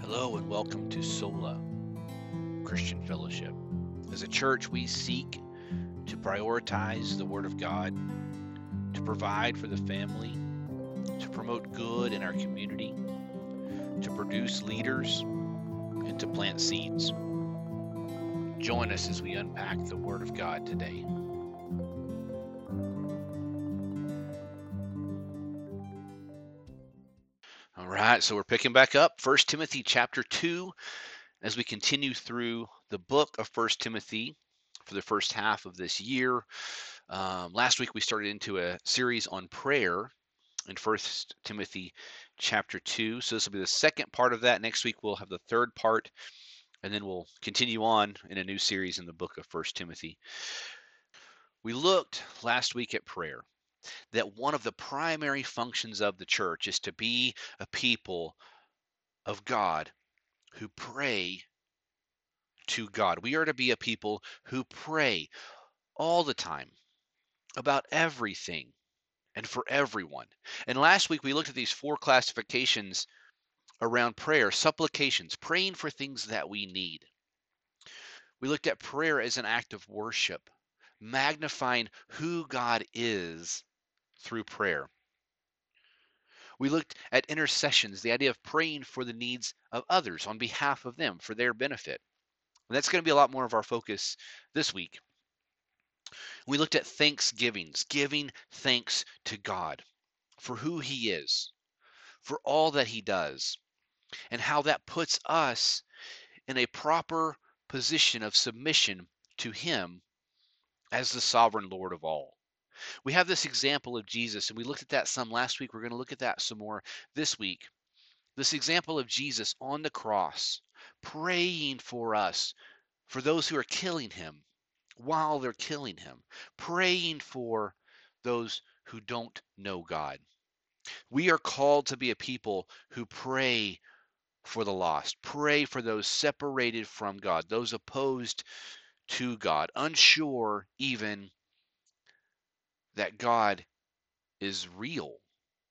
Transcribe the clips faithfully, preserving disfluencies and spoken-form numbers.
Hello and welcome to Sola Christian Fellowship. As a church, we seek to prioritize the Word of God, to provide for the family, to promote good in our community, to produce leaders, and to plant seeds. Join us as we unpack the Word of God today. All right, so we're picking back up First Timothy chapter two as we continue through the book of First Timothy for the first half of this year. Um, last week we started into a series on prayer in First Timothy chapter two. So this will be the second part of that. Next week we'll have the third part, and then we'll continue on in a new series in the book of First Timothy. We looked last week at prayer, that one of the primary functions of the church is to be a people of God who pray to God. We are to be a people who pray all the time about everything and for everyone. And last week we looked at these four classifications around prayer: supplications, praying for things that we need. We looked at prayer as an act of worship, magnifying who God is through prayer. We looked at intercessions, the idea of praying for the needs of others on behalf of them for their benefit. And that's going to be a lot more of our focus this week. We looked at thanksgivings, giving thanks to God for who He is, for all that He does, and how that puts us in a proper position of submission to Him as the sovereign Lord of all. We have this example of Jesus, and we looked at that some last week. We're going to look at that some more this week. This example of Jesus on the cross, praying for us, for those who are killing Him while they're killing Him, praying for those who don't know God. We are called to be a people who pray for the lost, pray for those separated from God, those opposed to God, unsure even that God is real.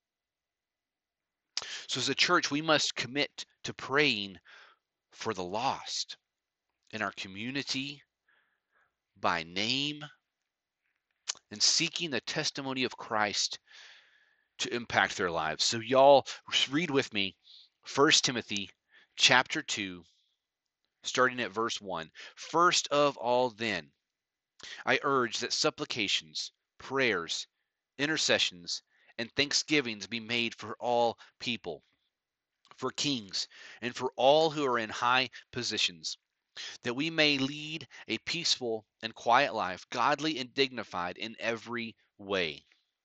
So as a church, we must commit to praying for the lost in our community, by name, and seeking the testimony of Christ to impact their lives. So y'all read with me First Timothy chapter two, starting at verse one. First of all then, I urge that supplications, prayers, intercessions, and thanksgivings be made for all people, for kings, and for all who are in high positions, that we may lead a peaceful and quiet life, godly and dignified in every way.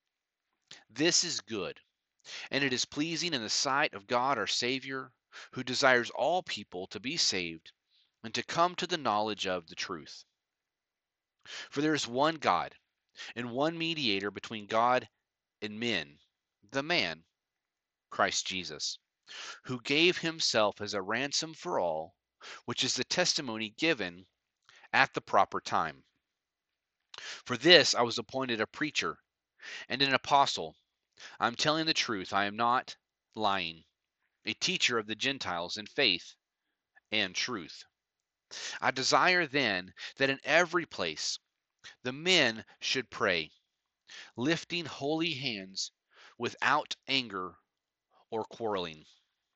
This is good, and it is pleasing in the sight of God our Savior, who desires all people to be saved and to come to the knowledge of the truth. For there is one God, and one mediator between God and men, the man, Christ Jesus, who gave himself as a ransom for all, which is the testimony given at the proper time. For this I was appointed a preacher and an apostle. I am telling the truth, I am not lying, a teacher of the Gentiles in faith and truth. I desire then that in every place the men should pray, lifting holy hands without anger or quarreling.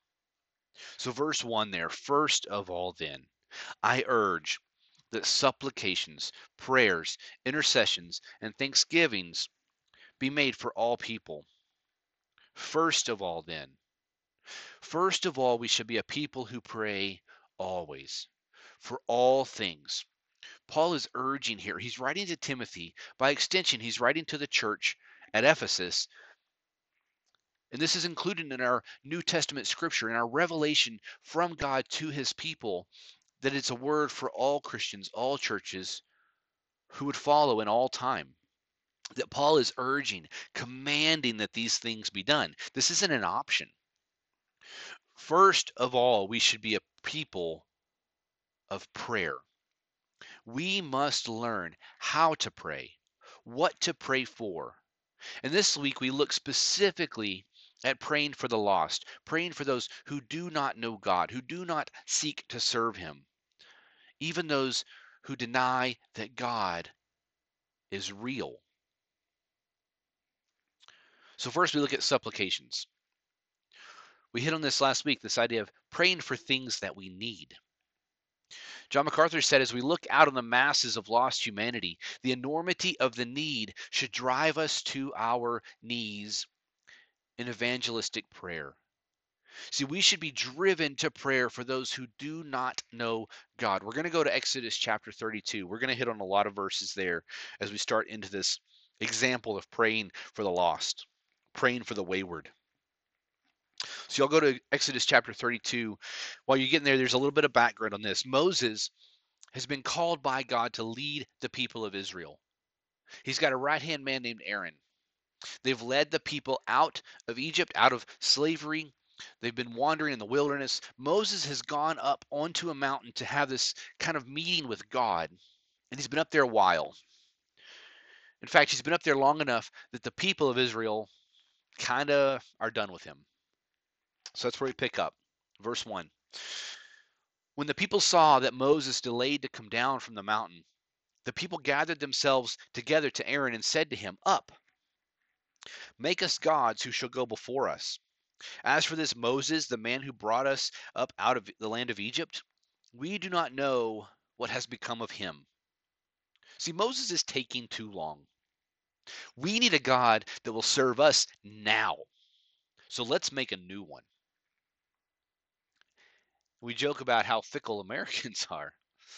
So verse one there, first of all then, I urge that supplications, prayers, intercessions, and thanksgivings be made for all people. First of all then, first of all, we should be a people who pray always, for all things. Paul is urging here, he's writing to Timothy. By extension, he's writing to the church at Ephesus. And this is included in our New Testament scripture, in our revelation from God to his people, that it's a word for all Christians, all churches who would follow in all time. That Paul is urging, commanding that these things be done. This isn't an option. First of all, we should be a people of prayer. We must learn how to pray, what to pray for. And this week we look specifically at praying for the lost, praying for those who do not know God, who do not seek to serve Him, even those who deny that God is real. So, first we look at supplications. We hit on this last week, this idea of praying for things that we need. John MacArthur said, as we look out on the masses of lost humanity, the enormity of the need should drive us to our knees in evangelistic prayer. See, we should be driven to prayer for those who do not know God. We're going to go to Exodus chapter thirty-two. We're going to hit on a lot of verses there as we start into this example of praying for the lost, praying for the wayward. So y'all go to Exodus chapter thirty-two. While you're getting there, there's a little bit of background on this. Moses has been called by God to lead the people of Israel. He's got a right-hand man named Aaron. They've led the people out of Egypt, out of slavery. They've been wandering in the wilderness. Moses has gone up onto a mountain to have this kind of meeting with God, and he's been up there a while. In fact, he's been up there long enough that the people of Israel kind of are done with him. So that's where we pick up. Verse one. When the people saw that Moses delayed to come down from the mountain, the people gathered themselves together to Aaron and said to him, "Up, make us gods who shall go before us. As for this Moses, the man who brought us up out of the land of Egypt, we do not know what has become of him." See, Moses is taking too long. We need a God that will serve us now. So let's make a new one. We joke about how fickle Americans are.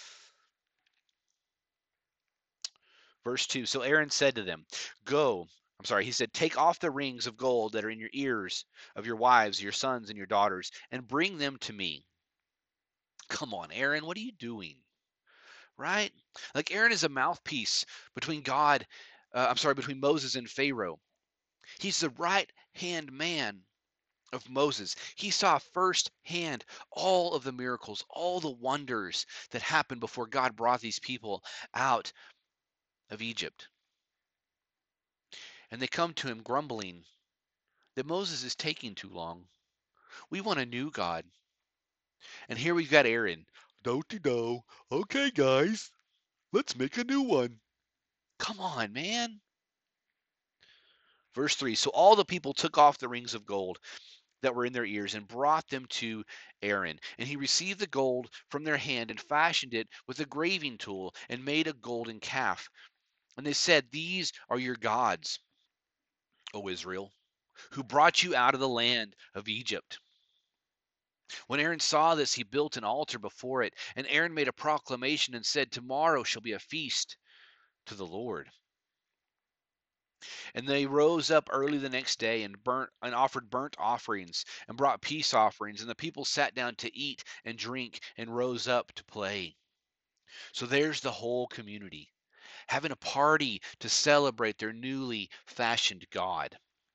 Verse two. So Aaron said to them, Go. I'm sorry, he said, Take off the rings of gold that are in your ears of your wives, your sons, and your daughters, and bring them to me. Come on, Aaron, what are you doing? Right? Like Aaron is a mouthpiece between God, uh, I'm sorry, between Moses and Pharaoh. He's the right hand man of Moses. He saw firsthand all of the miracles, all the wonders that happened before God brought these people out of Egypt. And they come to him grumbling that Moses is taking too long. We want a new God. And here we've got Aaron. Don't you know? Okay, guys, let's make a new one. Come on, man. Verse three. So all the people took off the rings of gold that were in their ears and brought them to Aaron. And he received the gold from their hand and fashioned it with a graving tool and made a golden calf. And they said, These are your gods, O Israel, who brought you out of the land of Egypt. When Aaron saw this, he built an altar before it. And Aaron made a proclamation and said, Tomorrow shall be a feast to the Lord. And they rose up early the next day and burnt and offered burnt offerings and brought peace offerings. And the people sat down to eat and drink and rose up to play. So there's the whole community having a party to celebrate their newly fashioned God.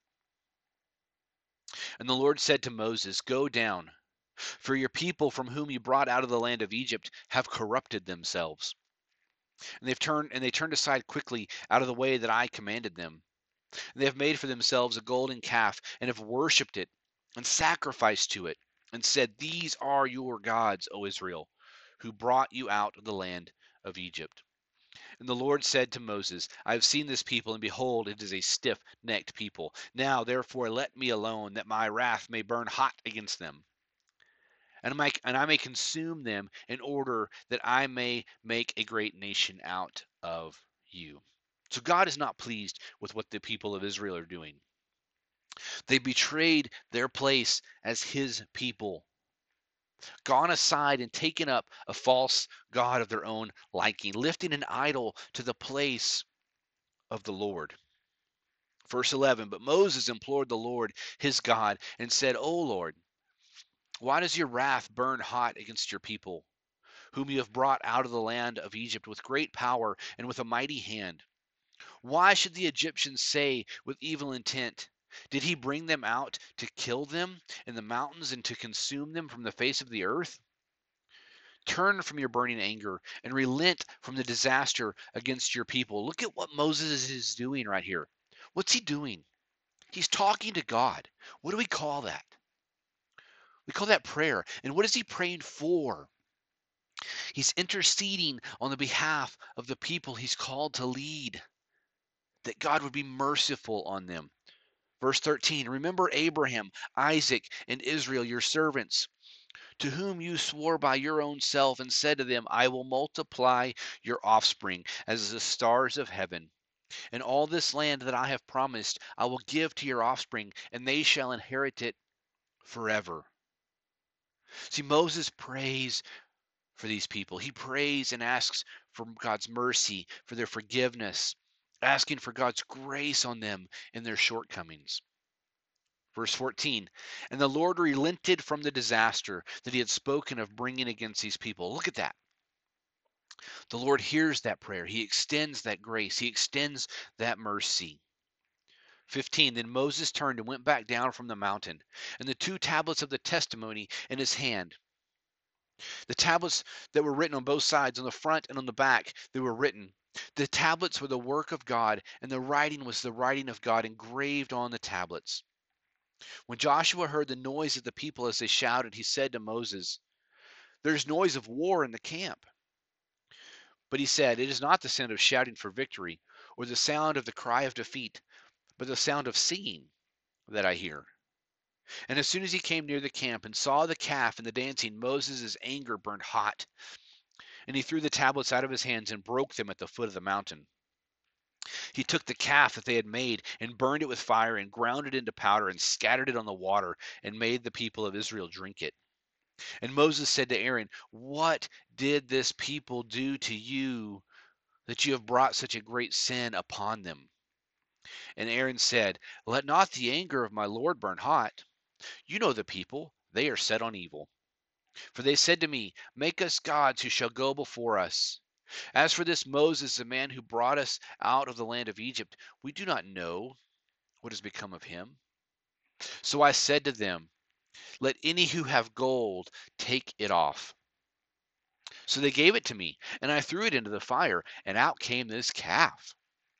And the Lord said to Moses, Go down, for your people from whom you brought out of the land of Egypt have corrupted themselves. And they've turned and they turned aside quickly out of the way that I commanded them. And they have made for themselves a golden calf and have worshipped it and sacrificed to it and said, These are your gods, O Israel, who brought you out of the land of Egypt. And the Lord said to Moses, I have seen this people, and behold, it is a stiff-necked people. Now, therefore, let me alone, that my wrath may burn hot against them. And I, may, and I may consume them in order that I may make a great nation out of you. So God is not pleased with what the people of Israel are doing. They betrayed their place as his people, gone aside and taken up a false god of their own liking, lifting an idol to the place of the Lord. Verse eleven, but Moses implored the Lord his God and said, O Lord, why does your wrath burn hot against your people, whom you have brought out of the land of Egypt with great power and with a mighty hand? Why should the Egyptians say with evil intent, Did he bring them out to kill them in the mountains and to consume them from the face of the earth? Turn from your burning anger and relent from the disaster against your people. Look at what Moses is doing right here. What's he doing? He's talking to God. What do we call that? We call that prayer. And what is he praying for? He's interceding on the behalf of the people he's called to lead, that God would be merciful on them. Verse thirteen, remember Abraham, Isaac, and Israel, your servants, to whom you swore by your own self and said to them, I will multiply your offspring as the stars of heaven. And all this land that I have promised, I will give to your offspring, and they shall inherit it forever. See, Moses prays for these people. He prays and asks for God's mercy, for their forgiveness, asking for God's grace on them in their shortcomings. Verse fourteen, and the Lord relented from the disaster that he had spoken of bringing against these people. Look at that. The Lord hears that prayer. He extends that grace. He extends that mercy. fifteen, then Moses turned and went back down from the mountain, and the two tablets of the testimony in his hand. The tablets that were written on both sides, on the front and on the back, they were written. The tablets were the work of God, and the writing was the writing of God engraved on the tablets. When Joshua heard the noise of the people as they shouted, he said to Moses, there's noise of war in the camp. But he said, it is not the sound of shouting for victory, or the sound of the cry of defeat, but the sound of singing that I hear. And as soon as he came near the camp and saw the calf and the dancing, Moses' anger burned hot. And he threw the tablets out of his hands and broke them at the foot of the mountain. He took the calf that they had made and burned it with fire and ground it into powder and scattered it on the water and made the people of Israel drink it. And Moses said to Aaron, what did this people do to you that you have brought such a great sin upon them? And Aaron said, let not the anger of my Lord burn hot. You know the people, they are set on evil. For they said to me, make us gods who shall go before us. As for this Moses, the man who brought us out of the land of Egypt, we do not know what has become of him. So I said to them, let any who have gold take it off. So they gave it to me, and I threw it into the fire, and out came this calf.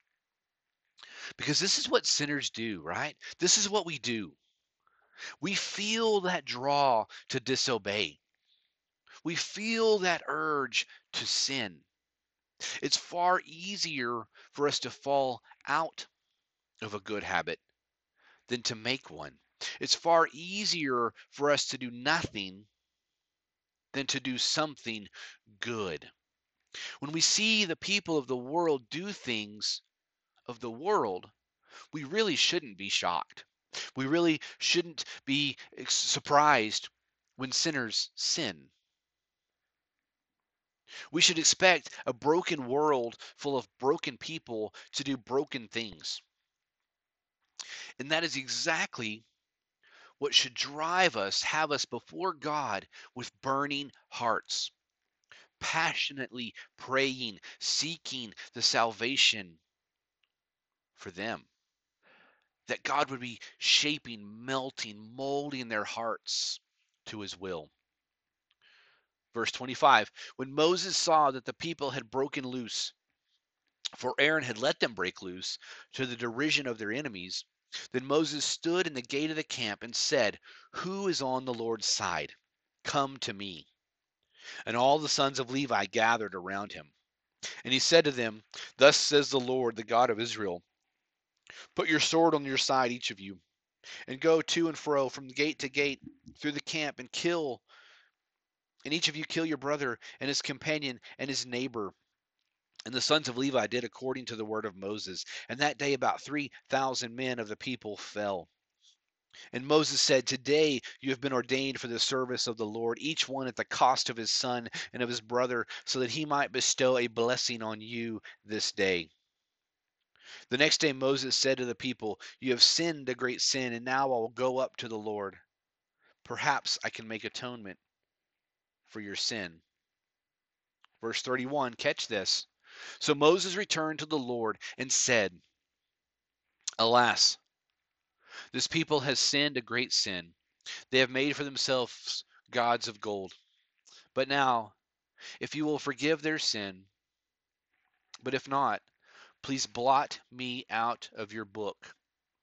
Because this is what sinners do, right? This is what we do. We feel that draw to disobey. We feel that urge to sin. It's far easier for us to fall out of a good habit than to make one. It's far easier for us to do nothing than to do something good. When we see the people of the world do things of the world, we really shouldn't be shocked. We really shouldn't be surprised when sinners sin. We should expect a broken world full of broken people to do broken things. And that is exactly what should drive us, have us before God with burning hearts, passionately praying, seeking the salvation for them. That God would be shaping, melting, molding their hearts to his will. Verse twenty-five, when Moses saw that the people had broken loose, for Aaron had let them break loose to the derision of their enemies, then Moses stood in the gate of the camp and said, who is on the Lord's side? Come to me. And all the sons of Levi gathered around him. And he said to them, thus says the Lord, the God of Israel, put your sword on your side, each of you, and go to and fro from gate to gate through the camp and kill, and each of you kill your brother and his companion and his neighbor. And the sons of Levi did according to the word of Moses. And that day about three thousand men of the people fell. And Moses said, today you have been ordained for the service of the Lord, each one at the cost of his son and of his brother, so that he might bestow a blessing on you this day. The next day Moses said to the people, you have sinned a great sin, and now I will go up to the Lord. Perhaps I can make atonement for your sin. Verse thirty-one, catch this. So Moses returned to the Lord and said, alas, this people has sinned a great sin. They have made for themselves gods of gold. But now, if you will forgive their sin, but if not, please blot me out of your book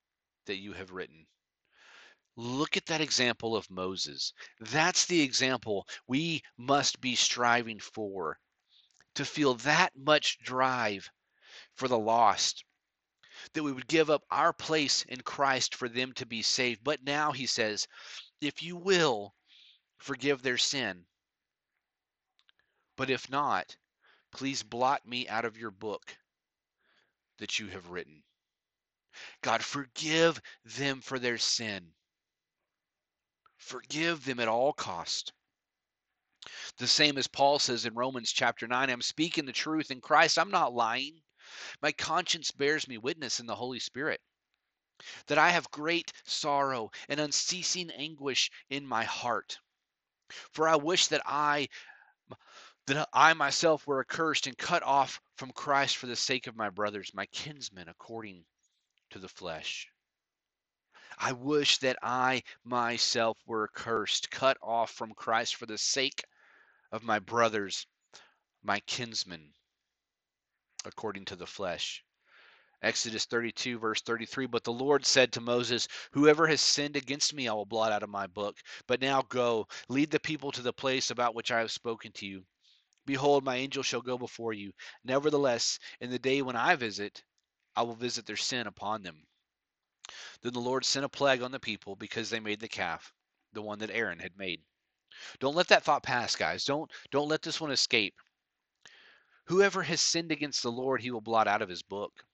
that you have written. Look at that example of Moses. That's the example we must be striving for, to feel that much drive for the lost, that we would give up our place in Christ for them to be saved. But now he says, if you will, forgive their sin. But if not, please blot me out of your book that you have written. God, forgive them for their sin. Forgive them at all cost. The same as Paul says in Romans chapter nine, I'm speaking the truth in Christ. I'm not lying. My conscience bears me witness in the Holy Spirit that I have great sorrow and unceasing anguish in my heart. For I wish that I that I myself were accursed and cut off from Christ for the sake of my brothers, my kinsmen according to the flesh. I wish that I myself were accursed, cut off from Christ for the sake of my brothers, my kinsmen according to the flesh. Exodus thirty-two, verse thirty-three, but the Lord said to Moses, whoever has sinned against me I will blot out of my book. But now go, lead the people to the place about which I have spoken to you. Behold, my angel shall go before you. Nevertheless, in the day when I visit, I will visit their sin upon them. Then the Lord sent a plague on the people because they made the calf, the one that Aaron had made. Don't let that thought pass, guys. Don't don't let this one escape. Whoever has sinned against the Lord, he will blot out of his book.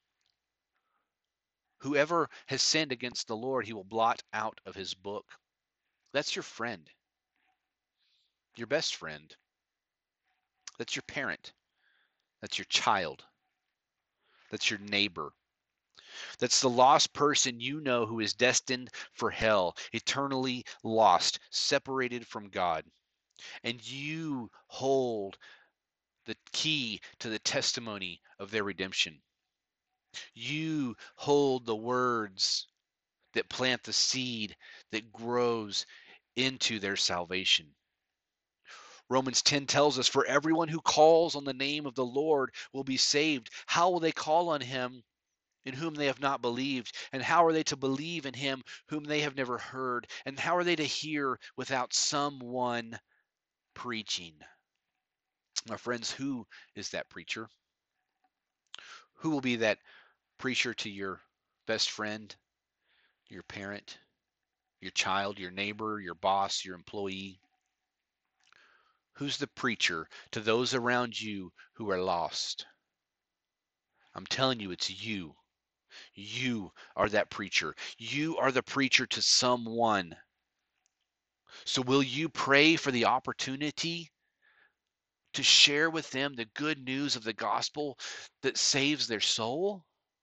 Whoever has sinned against the Lord, he will blot out of his book. That's your friend, your best friend. That's your parent. That's your child. That's your neighbor. That's the lost person you know who is destined for hell, eternally lost, separated from God. And you hold the key to the testimony of their redemption. You hold the words that plant the seed that grows into their salvation. Romans ten tells us, for everyone who calls on the name of the Lord will be saved. How will they call on him in whom they have not believed? And how are they to believe in him whom they have never heard? And how are they to hear without someone preaching? My friends, who is that preacher? Who will be that preacher to your best friend, your parent, your child, your neighbor, your boss, your employee? Who's the preacher to those around you who are lost? I'm telling you, it's you. You are that preacher. You are the preacher to someone. So will you pray for the opportunity to share with them the good news of the gospel that saves their soul?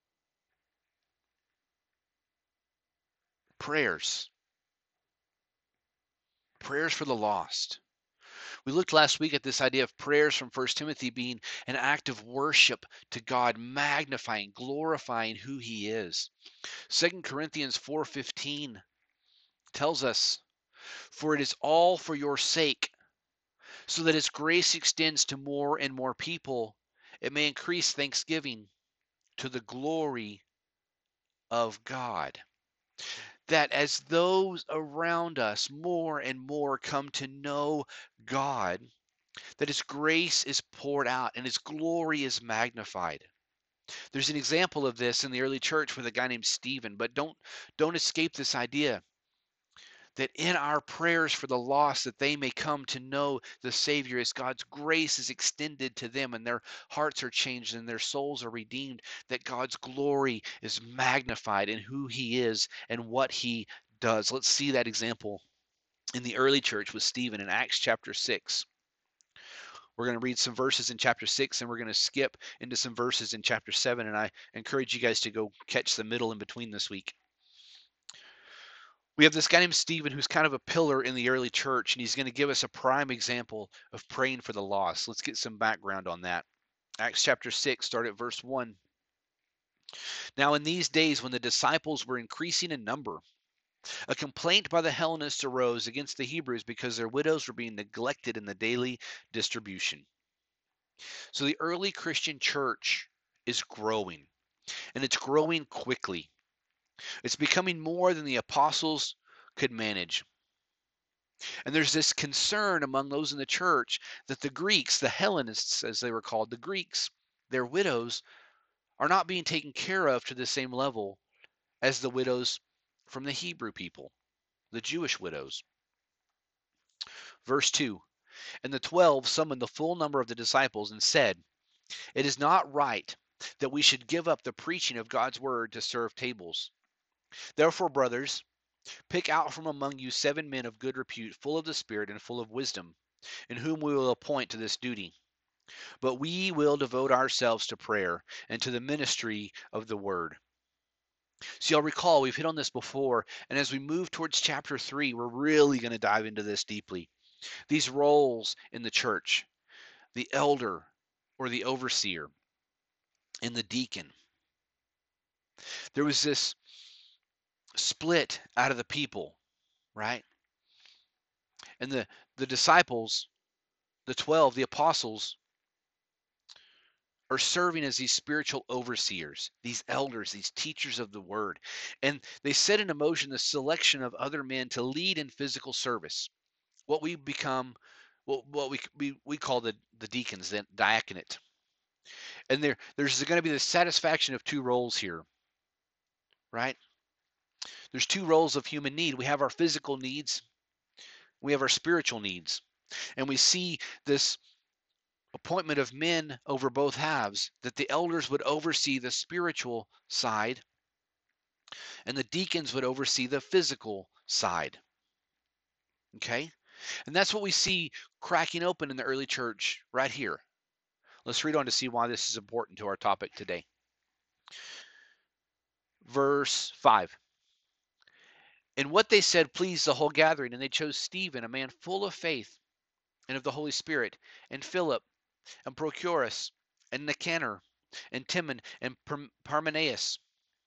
Prayers. Prayers for the lost. We looked last week at this idea of prayers from First Timothy being an act of worship to God, magnifying, glorifying who he is. Second Corinthians four fifteen tells us, for it is all for your sake, so that as grace extends to more and more people, it may increase thanksgiving to the glory of God. That as those around us more and more come to know God, that his grace is poured out and his glory is magnified. There's an example of this in the early church with a guy named Stephen, but don't don't escape this idea that in our prayers for the lost, that they may come to know the Savior, as God's grace is extended to them and their hearts are changed and their souls are redeemed, that God's glory is magnified in who he is and what he does. Let's see that example in the early church with Stephen in Acts chapter six. We're going to read some verses in chapter six, and we're going to skip into some verses in chapter seven, and I encourage you guys to go catch the middle in between this week. We have this guy named Stephen who's kind of a pillar in the early church, and he's going to give us a prime example of praying for the lost. Let's get some background on that. Acts chapter six, start at verse one. Now in these days when the disciples were increasing in number, a complaint by the Hellenists arose against the Hebrews because their widows were being neglected in the daily distribution. So the early Christian church is growing, and it's growing quickly. It's becoming more than the apostles could manage. And there's this concern among those in the church that the Greeks, the Hellenists as they were called, the Greeks, their widows, are not being taken care of to the same level as the widows from the Hebrew people, the Jewish widows. Verse two, and the twelve summoned the full number of the disciples and said, it is not right that we should give up the preaching of God's word to serve tables. Therefore, brothers, pick out from among you seven men of good repute, full of the Spirit and full of wisdom, in whom we will appoint to this duty. But we will devote ourselves to prayer and to the ministry of the word. So y'all recall, we've hit on this before, and as we move towards chapter three, we're really going to dive into this deeply. These roles in the church, the elder or the overseer, and the deacon. There was this split out of the people, right? And the, the disciples, the twelve, the apostles, are serving as these spiritual overseers, these elders, these teachers of the word. And they set in motion the selection of other men to lead in physical service, what we become, what, what we, we, we call the, the deacons, the diaconate. And there, there's going to be the satisfaction of two roles here, right? There's two roles of human need. We have our physical needs, we have our spiritual needs. And we see this appointment of men over both halves, that the elders would oversee the spiritual side and the deacons would oversee the physical side. Okay? And that's what we see cracking open in the early church right here. Let's read on to see why this is important to our topic today. Verse five. And what they said pleased the whole gathering, and they chose Stephen, a man full of faith and of the Holy Spirit, and Philip, and Prochorus, and Nicanor, and Timon, and Parmenas,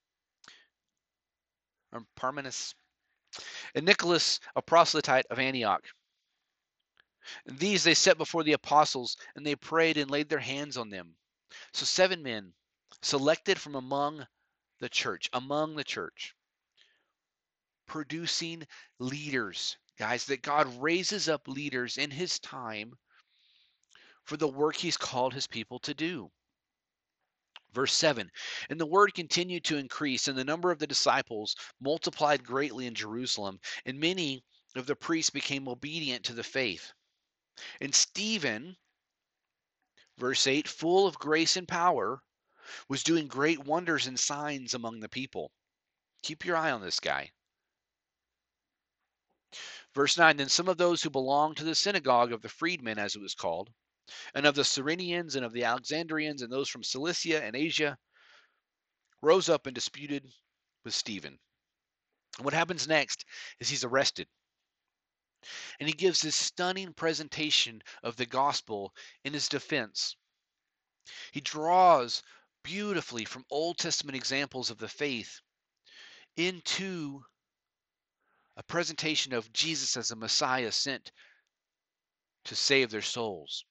or Parmenas, and Nicholas, a proselyte of Antioch. And these they set before the apostles, and they prayed and laid their hands on them. So seven men selected from among the church, among the church, producing leaders, guys, that God raises up leaders in his time for the work he's called his people to do. Verse seven, and the word continued to increase, and the number of the disciples multiplied greatly in Jerusalem, and many of the priests became obedient to the faith. And Stephen, verse eight, full of grace and power, was doing great wonders and signs among the people. Keep your eye on this guy. Verse nine, then some of those who belonged to the synagogue of the freedmen, as it was called, and of the Cyrenians and of the Alexandrians and those from Cilicia and Asia, rose up and disputed with Stephen. And what happens next is he's arrested. And he gives this stunning presentation of the gospel in his defense. He draws beautifully from Old Testament examples of the faith into a presentation of Jesus as a Messiah sent to save their souls.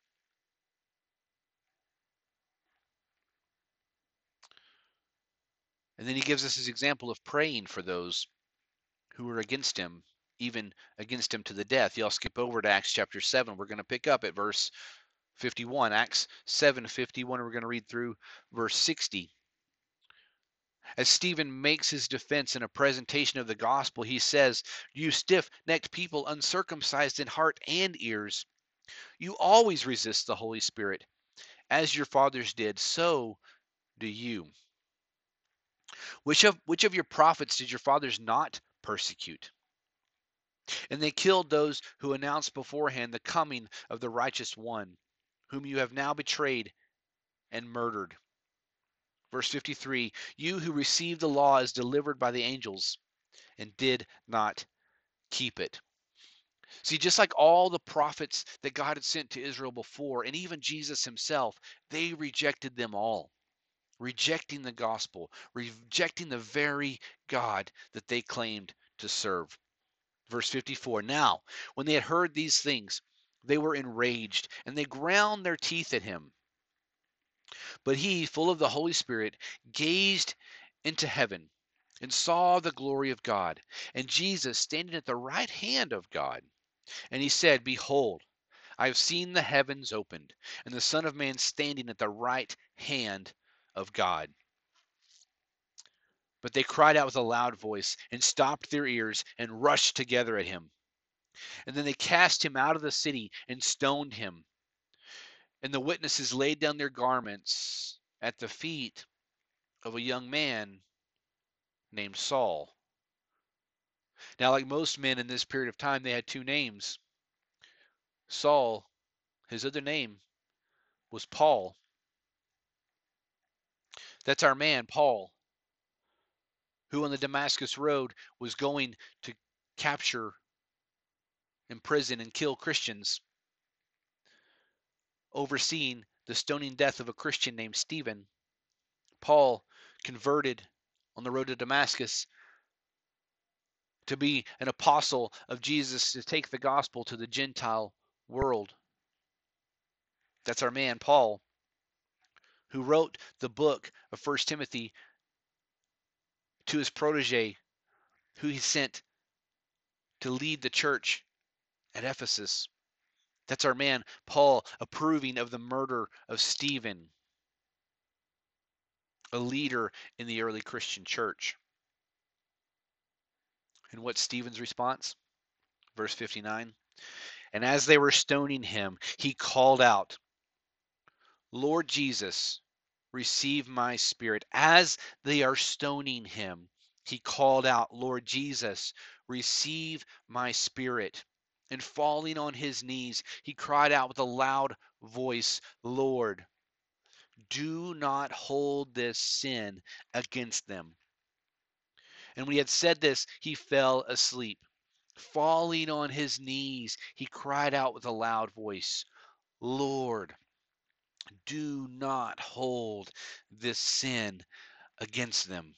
And then he gives us his example of praying for those who were against him, even against him to the death. Y'all skip over to Acts chapter seven. We're going to pick up at verse fifty-one. Acts seven fifty-one, we're going to read through verse sixty. As Stephen makes his defense in a presentation of the gospel, he says, you stiff-necked people, uncircumcised in heart and ears, you always resist the Holy Spirit. As your fathers did, so do you. Which of, which of your prophets did your fathers not persecute? And they killed those who announced beforehand the coming of the righteous one, whom you have now betrayed and murdered. Verse fifty-three, you who received the law as delivered by the angels and did not keep it. See, just like all the prophets that God had sent to Israel before, and even Jesus himself, they rejected them all. Rejecting the gospel, rejecting the very God that they claimed to serve. Verse fifty-four, now, when they had heard these things, they were enraged, and they ground their teeth at him. But he, full of the Holy Spirit, gazed into heaven and saw the glory of God, and Jesus standing at the right hand of God. And he said, Behold, I have seen the heavens opened, and the Son of Man standing at the right hand of God. But they cried out with a loud voice, and stopped their ears, and rushed together at him. And then they cast him out of the city, and stoned him. And the witnesses laid down their garments at the feet of a young man named Saul. Now, like most men in this period of time, they had two names. Saul, his other name was Paul. That's our man, Paul, who on the Damascus Road was going to capture, imprison, and kill Christians, overseeing the stoning death of a Christian named Stephen. Paul converted on the road to Damascus to be an apostle of Jesus, to take the gospel to the Gentile world. That's our man, Paul, who wrote the book of First Timothy to his protege, who he sent to lead the church at Ephesus. That's our man, Paul, approving of the murder of Stephen, a leader in the early Christian church. And what's Stephen's response? Verse fifty-nine. And as they were stoning him, he called out, Lord Jesus, receive my spirit. As they are stoning him, he called out, Lord Jesus, receive my spirit. And falling on his knees, he cried out with a loud voice, Lord, do not hold this sin against them. And when he had said this, he fell asleep. Falling on his knees, he cried out with a loud voice, Lord, do not hold this sin against them.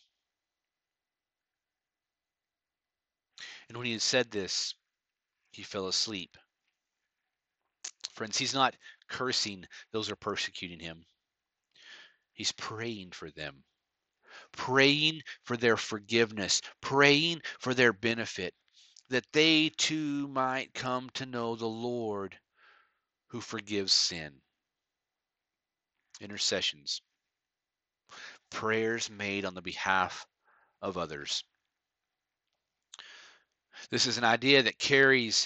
And when he had said this, he fell asleep. Friends, he's not cursing those who are persecuting him. He's praying for them, praying for their forgiveness, praying for their benefit, that they too might come to know the Lord who forgives sin. Intercessions, prayers made on the behalf of others. This is an idea that carries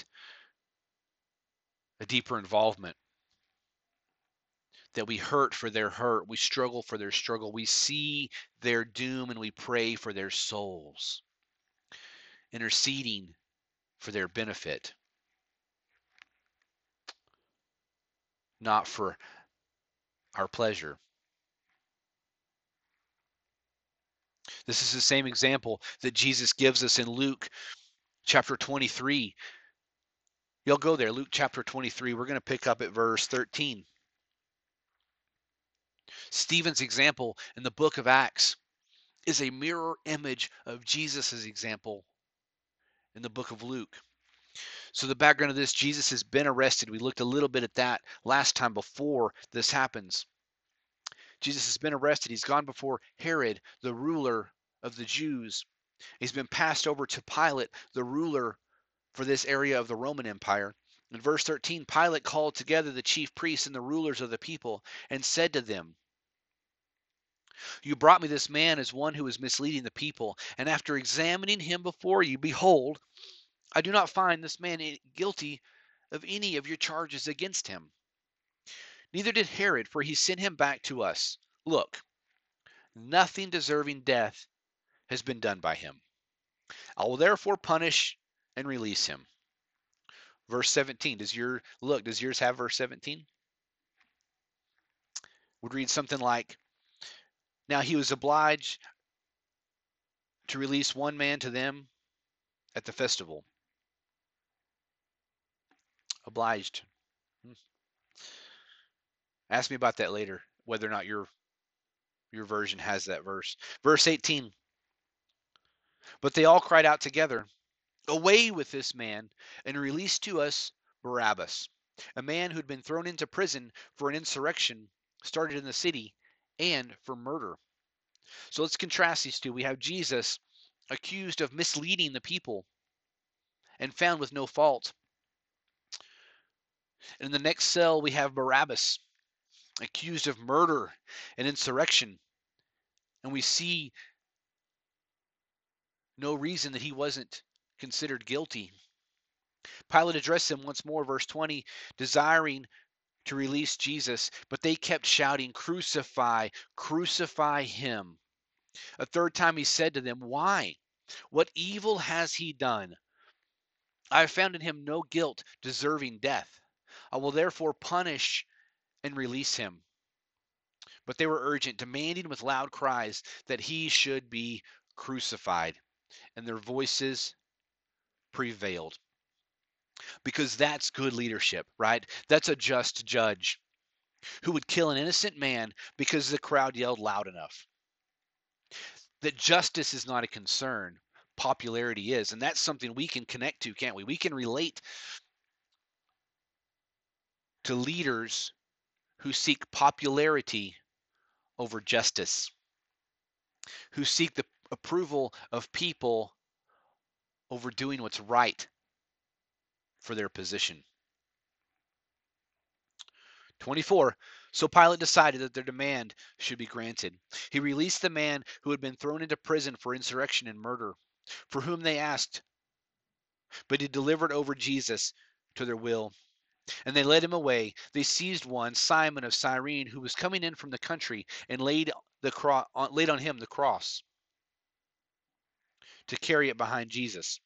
a deeper involvement, that we hurt for their hurt, we struggle for their struggle, we see their doom and we pray for their souls, interceding for their benefit, not for our pleasure. This is the same example that Jesus gives us in Luke chapter twenty-three. You'll go there, Luke chapter twenty-three. We're going to pick up at verse thirteen. Stephen's example in the book of Acts is a mirror image of Jesus' example in the book of Luke. So the background of this, Jesus has been arrested. We looked a little bit at that last time before this happens. Jesus has been arrested. He's gone before Herod, the ruler of the Jews. He's been passed over to Pilate, the ruler for this area of the Roman Empire. In verse thirteen, Pilate called together the chief priests and the rulers of the people and said to them, You brought me this man as one who is misleading the people, and after examining him before you, behold, I do not find this man guilty of any of your charges against him. Neither did Herod, for he sent him back to us. Look, nothing deserving death has been done by him. I will therefore punish and release him. Verse seventeen. Does your look, does yours have verse seventeen? Would read something like, Now he was obliged to release one man to them at the festival. Obliged. Hmm. Ask me about that later, whether or not your your version has that verse. Verse eighteen. But they all cried out together, Away with this man, and release to us Barabbas, a man who had been thrown into prison for an insurrection started in the city and for murder. So let's contrast these two. We have Jesus accused of misleading the people and found with no fault. In the next cell, we have Barabbas, accused of murder and insurrection. And we see no reason that he wasn't considered guilty. Pilate addressed them once more, verse twenty, desiring to release Jesus, but they kept shouting, "Crucify, crucify him." A third time he said to them, "Why? What evil has he done? I have found in him no guilt deserving death. I will therefore punish and release him." But they were urgent, demanding with loud cries that he should be crucified. And their voices prevailed. Because that's good leadership, right? That's a just judge who would kill an innocent man because the crowd yelled loud enough. That justice is not a concern, popularity is. And that's something we can connect to, can't we? We can relate to leaders who seek popularity over justice, who seek the approval of people over doing what's right for their position. twenty-four. So Pilate decided that their demand should be granted. He released the man who had been thrown into prison for insurrection and murder, for whom they asked, but he delivered over Jesus to their will. And they led him away. They seized one, Simon of Cyrene, who was coming in from the country, and laid the cro- laid on him the cross to carry it behind Jesus.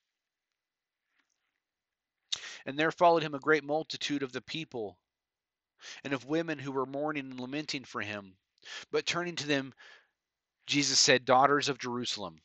And there followed him a great multitude of the people and of women who were mourning and lamenting for him. But turning to them, Jesus said, "Daughters of Jerusalem,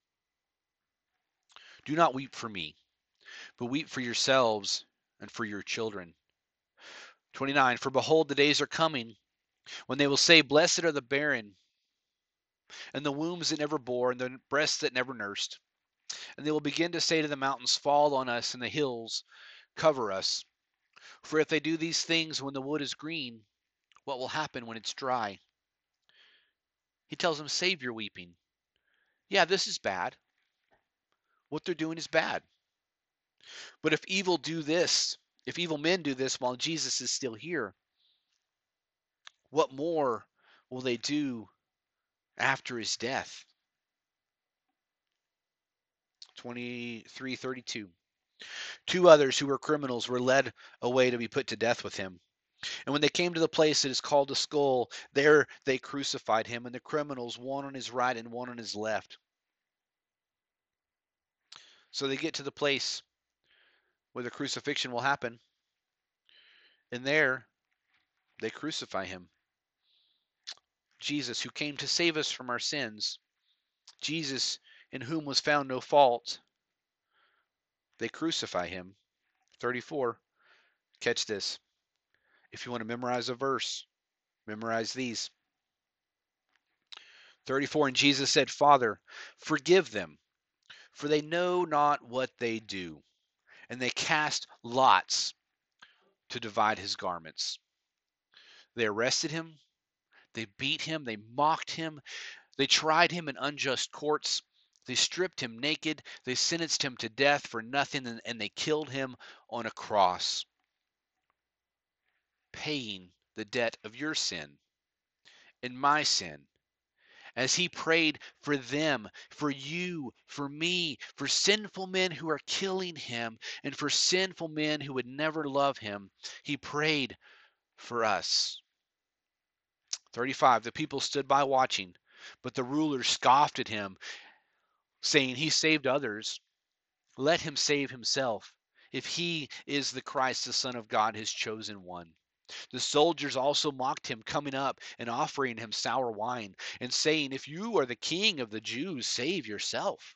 do not weep for me, but weep for yourselves and for your children." twenty-nine. For behold, the days are coming when they will say, "Blessed are the barren, and the wombs that never bore, and the breasts that never nursed." And they will begin to say to the mountains, "Fall on us," and the hills, "Cover us." For if they do these things when the wood is green, what will happen when it's dry? He tells them, save your weeping. Yeah, this is bad. What they're doing is bad. But if evil do this, if evil men do this while Jesus is still here, what more will they do after his death? twenty-three thirty-two. Two others who were criminals were led away to be put to death with him. And when they came to the place that is called a skull, there they crucified him, and the criminals, one on his right and one on his left. So they get to the place where the crucifixion will happen, and there they crucify him. Jesus, who came to save us from our sins, Jesus, in whom was found no fault, they crucify him. thirty-four. Catch this. If you want to memorize a verse, memorize these. thirty-four. And Jesus said, "Father, forgive them, for they know not what they do." And they cast lots to divide his garments. They arrested him. They beat him. They mocked him. They tried him in unjust courts. They stripped him naked. They sentenced him to death for nothing, and, and they killed him on a cross, paying the debt of your sin and my sin. As he prayed for them, for you, for me, for sinful men who are killing him, and for sinful men who would never love him, he prayed for us. thirty-five. The people stood by watching, but the rulers scoffed at him, saying, "He saved others. Let him save himself, if he is the Christ, the Son of God, his chosen one." The soldiers also mocked him, coming up and offering him sour wine, and saying, "If you are the king of the Jews, save yourself."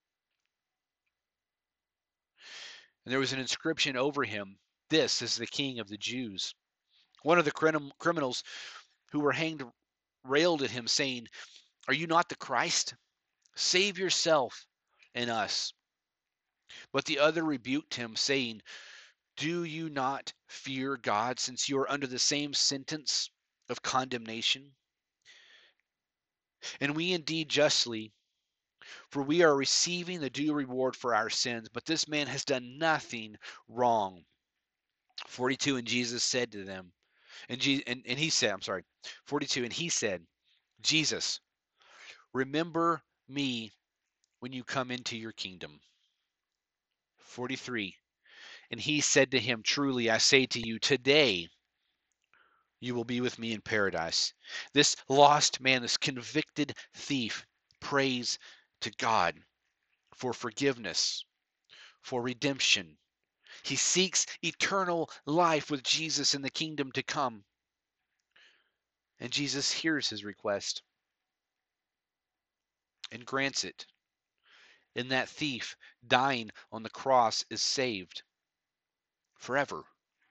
And there was an inscription over him, "This is the King of the Jews." One of the crim- criminals who were hanged railed at him, saying, "Are you not the Christ? Save yourself and us." But the other rebuked him, saying, "Do you not fear God, since you are under the same sentence of condemnation? And we indeed justly, for we are receiving the due reward for our sins, but this man has done nothing wrong. forty-two, and Jesus said to them, and, Je- and, and he said, I'm sorry, forty-two, and he said, Jesus, remember me when you come into your kingdom. forty-three, and he said to him, truly I say to you, today you will be with me in paradise. This lost man, this convicted thief, prays to God for forgiveness, for redemption. He seeks eternal life with Jesus in the kingdom to come. And Jesus hears his request and grants it. And that thief dying on the cross is saved forever.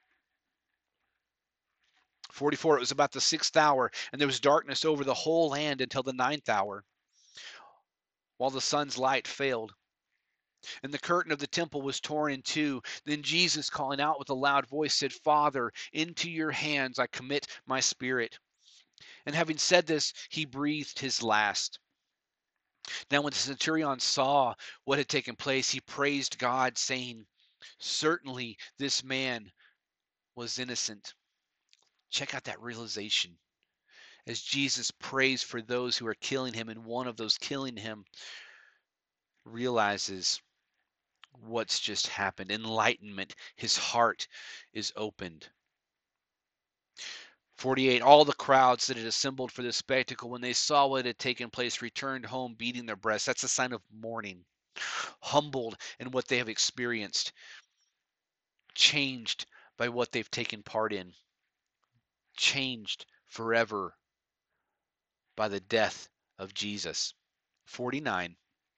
forty-four, it was about the sixth hour, and there was darkness over the whole land until the ninth hour, while the sun's light failed. And the curtain of the temple was torn in two. Then Jesus, calling out with a loud voice, said, Father, into your hands I commit my spirit. And having said this, he breathed his last. Now when the centurion saw what had taken place, he praised God, saying, certainly this man was innocent. Check out that realization. As Jesus prays for those who are killing him, and one of those killing him realizes what's just happened. Enlightenment. His heart is opened. forty-eight, all the crowds that had assembled for this spectacle, when they saw what had taken place, returned home beating their breasts. That's a sign of mourning. Humbled in what they have experienced. Changed by what they've taken part in. Changed forever by the death of Jesus. forty-nine,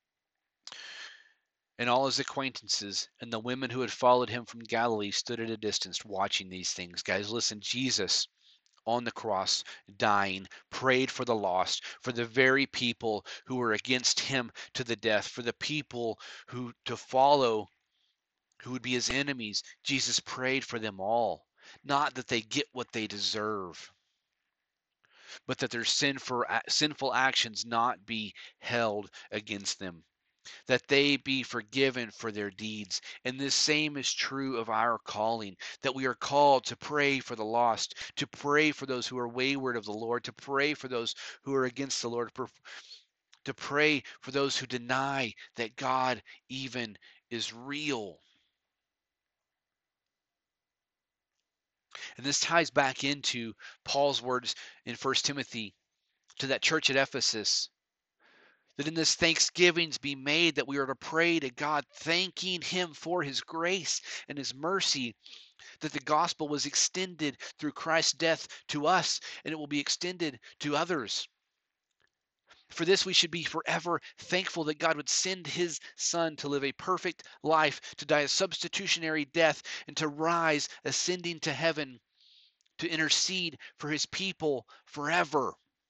and all his acquaintances and the women who had followed him from Galilee stood at a distance watching these things. Guys, listen, Jesus on the cross, dying, prayed for the lost, for the very people who were against him to the death, for the people who to follow, who would be his enemies. Jesus prayed for them all. Not that they get what they deserve, but that their sinful, sinful actions not be held against them, that they be forgiven for their deeds. And this same is true of our calling, that we are called to pray for the lost, to pray for those who are wayward of the Lord, to pray for those who are against the Lord, to pray for those who deny that God even is real. And this ties back into Paul's words in First Timothy to that church at Ephesus, that in this thanksgivings be made, that we are to pray to God, thanking him for his grace and his mercy, that the gospel was extended through Christ's death to us, and it will be extended to others. For this we should be forever thankful, that God would send his Son to live a perfect life, to die a substitutionary death, and to rise, ascending to heaven, to intercede for his people forever.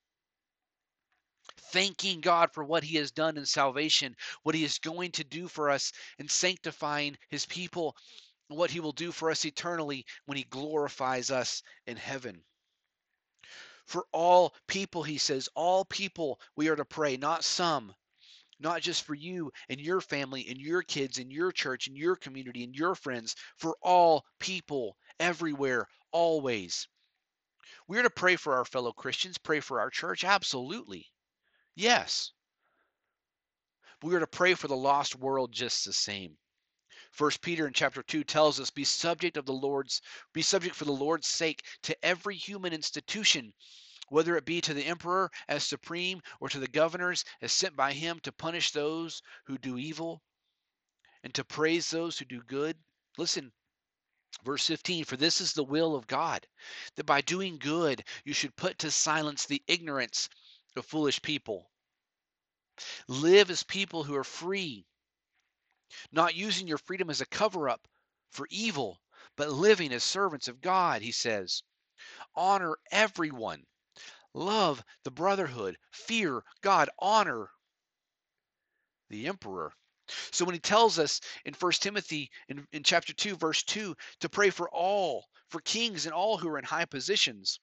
Thanking God for what he has done in salvation, what he is going to do for us in sanctifying his people, what he will do for us eternally when he glorifies us in heaven. For all people, he says, all people we are to pray, not some, not just for you and your family and your kids and your church and your community and your friends, for all people everywhere, always. We are to pray for our fellow Christians, pray for our church, absolutely. Yes. We are to pray for the lost world just the same. First Peter in chapter two tells us, be subject of the Lord's, be subject for the Lord's sake to every human institution, whether it be to the emperor as supreme or to the governors as sent by him to punish those who do evil and to praise those who do good. Listen, verse fifteen, for this is the will of God, that by doing good you should put to silence the ignorance of foolish people. Live as people who are free, not using your freedom as a cover-up for evil, but living as servants of God, he says. Honor everyone. Love the brotherhood. Fear God. Honor the emperor. So when he tells us in First Timothy in, in chapter two, verse two, to pray for all, for kings and all who are in high positions,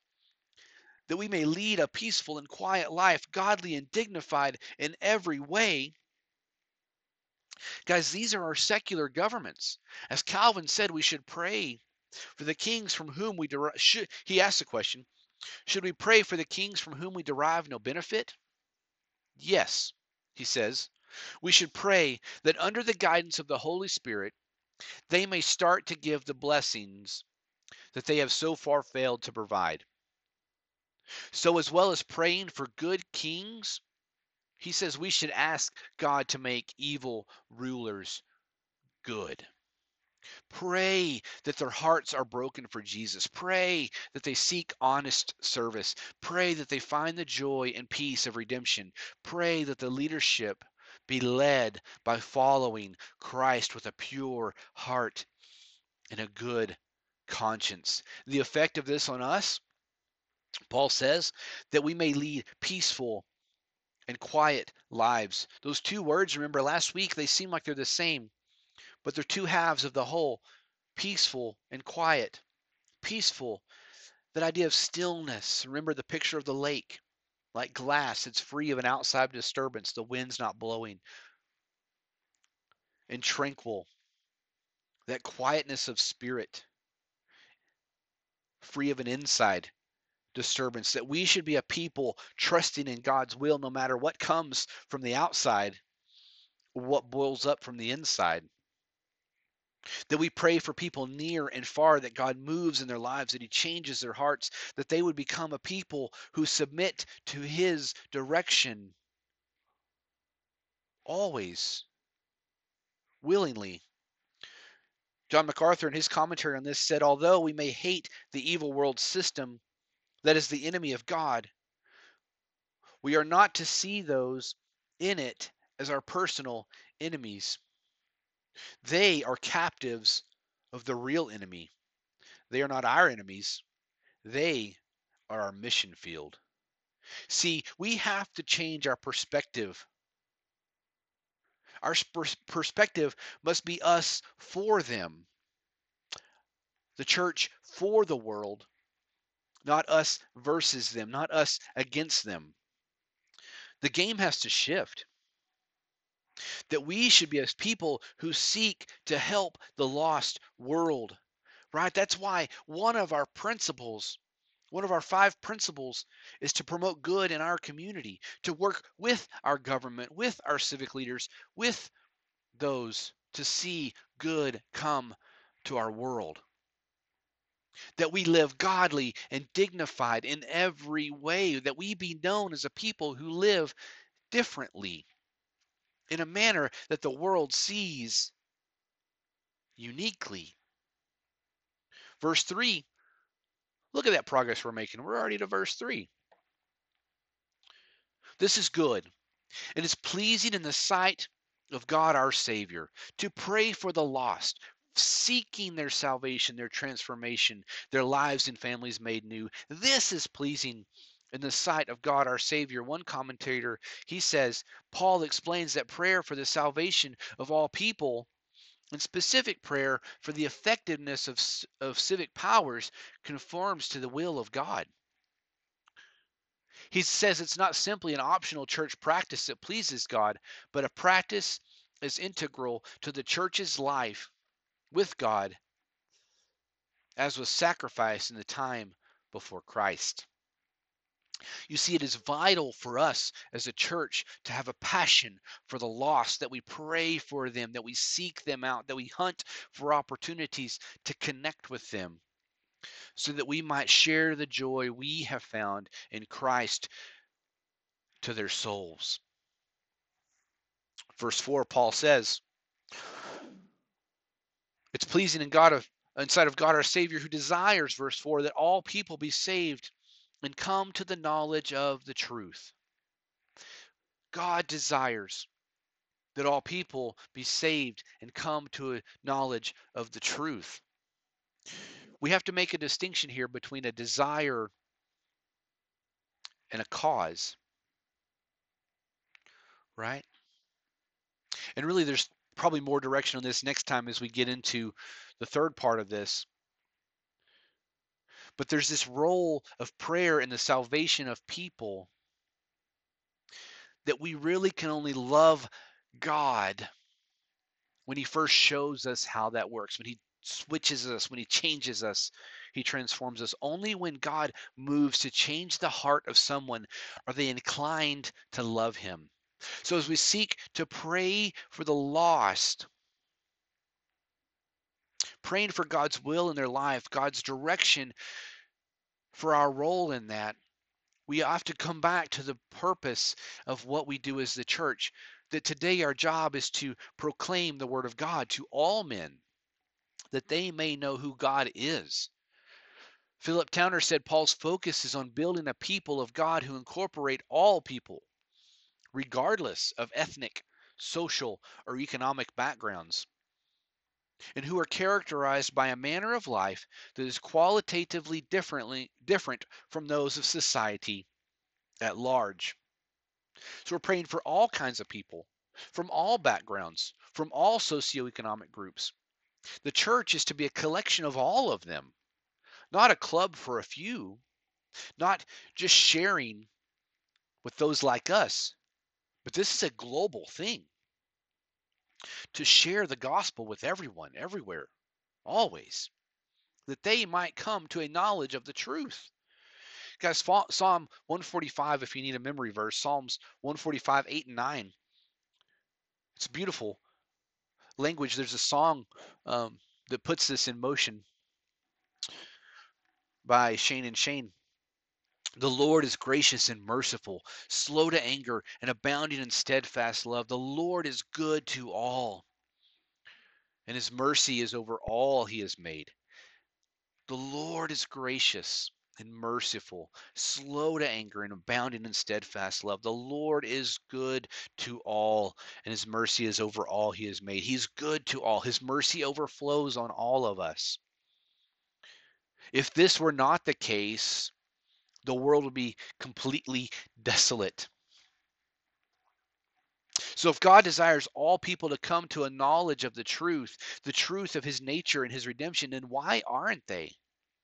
that we may lead a peaceful and quiet life, godly and dignified in every way, Guys, these are our secular governments. As Calvin said, we should pray for the kings from whom we derive. Should, he asked the question, should we pray for the kings from whom we derive no benefit? Yes, he says. We should pray that under the guidance of the Holy Spirit, they may start to give the blessings that they have so far failed to provide. So, as well as praying for good kings, he says we should ask God to make evil rulers good. Pray that their hearts are broken for Jesus. Pray that they seek honest service. Pray that they find the joy and peace of redemption. Pray that the leadership be led by following Christ with a pure heart and a good conscience. The effect of this on us, Paul says, that we may lead peaceful and quiet lives. Those two words, remember last week, they seem like they're the same, but they're two halves of the whole. Peaceful and quiet. Peaceful, that idea of stillness. Remember the picture of the lake, like glass, it's free of an outside disturbance. The wind's not blowing. And tranquil, that quietness of spirit, free of an inside disturbance. That we should be a people trusting in God's will no matter what comes from the outside or what boils up from the inside. That we pray for people near and far, that God moves in their lives, that he changes their hearts, that they would become a people who submit to his direction always, willingly. John MacArthur, in his commentary on this, said, although we may hate the evil world system that is the enemy of God, we are not to see those in it as our personal enemies. They are captives of the real enemy. They are not our enemies. They are our mission field. See, we have to change our perspective. Our perspective must be us for them. The church for the world, not us versus them, not us against them. The game has to shift. That we should be as people who seek to help the lost world, right? That's why one of our principles, one of our five principles, is to promote good in our community, to work with our government, with our civic leaders, with those to see good come to our world. That we live godly and dignified in every way, that we be known as a people who live differently in a manner that the world sees uniquely. Verse three, look at that progress we're making. We're already to verse three. This is good, and it's pleasing in the sight of God our Savior to pray for the lost, seeking their salvation, their transformation, their lives and families made new. This is pleasing in the sight of God our Savior. One commentator, he says, Paul explains that prayer for the salvation of all people and specific prayer for the effectiveness of, of civic powers conforms to the will of God. He says it's not simply an optional church practice that pleases God, but a practice is integral to the church's life with God, as was sacrificed in the time before Christ. You see, it is vital for us as a church to have a passion for the lost, that we pray for them, that we seek them out, that we hunt for opportunities to connect with them, so that we might share the joy we have found in Christ to their souls. Verse four, Paul says, it's pleasing in God of inside of God our Savior, who desires, verse four, that all people be saved and come to the knowledge of the truth. God desires that all people be saved and come to a knowledge of the truth. We have to make a distinction here between a desire and a cause, right? And really, there's probably more direction on this next time as we get into the third part of this. But there's this role of prayer in the salvation of people, that we really can only love God when he first shows us how that works, when he switches us, when he changes us, he transforms us. Only when God moves to change the heart of someone are they inclined to love him. So as we seek to pray for the lost, praying for God's will in their life, God's direction for our role in that, we have to come back to the purpose of what we do as the church. That today our job is to proclaim the word of God to all men, that they may know who God is. Philip Towner said Paul's focus is on building a people of God who incorporate all people, regardless of ethnic, social, or economic backgrounds, and who are characterized by a manner of life that is qualitatively differently different from those of society at large. So we're praying for all kinds of people, from all backgrounds, from all socioeconomic groups. The church is to be a collection of all of them, not a club for a few, not just sharing with those like us, but this is a global thing to share the gospel with everyone, everywhere, always, that they might come to a knowledge of the truth. Guys, Psalm one forty-five, if you need a memory verse, Psalms one forty-five, eight and nine. It's beautiful language. There's a song um, that puts this in motion by Shane and Shane. The Lord is gracious and merciful, slow to anger, and abounding in steadfast love. The Lord is good to all, and his mercy is over all he has made. The Lord is gracious and merciful, slow to anger, and abounding in steadfast love. The Lord is good to all, and his mercy is over all he has made. He's good to all. His mercy overflows on all of us. If this were not the case, the world would be completely desolate. So if God desires all people to come to a knowledge of the truth, the truth of his nature and his redemption, then why aren't they?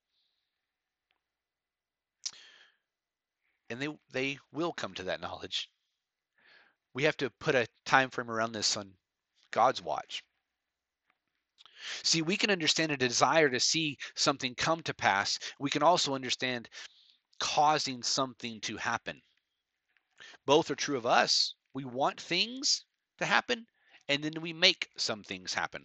And they they will come to that knowledge. We have to put a time frame around this on God's watch. See, we can understand a desire to see something come to pass. We can also understand causing something to happen. Both are true of us. We want things to happen, and then we make some things happen.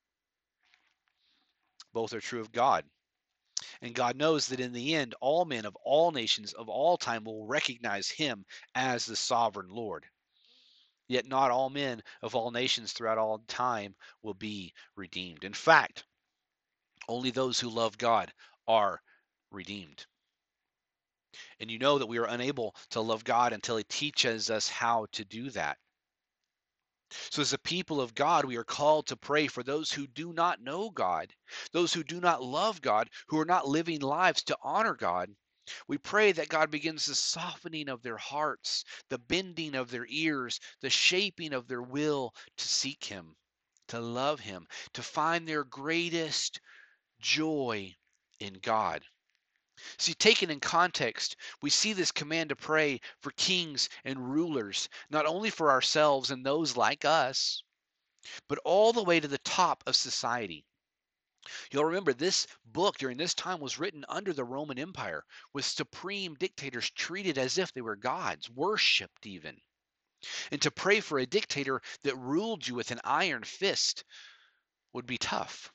Both are true of God. And God knows that in the end, all men of all nations of all time will recognize him as the sovereign Lord. Yet not all men of all nations throughout all time will be redeemed. In fact, only those who love God are redeemed. And you know that we are unable to love God until he teaches us how to do that. So as a people of God, we are called to pray for those who do not know God, those who do not love God, who are not living lives to honor God. We pray that God begins the softening of their hearts, the bending of their ears, the shaping of their will to seek him, to love him, to find their greatest joy in God. See, taken in context, we see this command to pray for kings and rulers, not only for ourselves and those like us, but all the way to the top of society. You'll remember this book during this time was written under the Roman Empire, with supreme dictators treated as if they were gods, worshipped even. And to pray for a dictator that ruled you with an iron fist would be tough.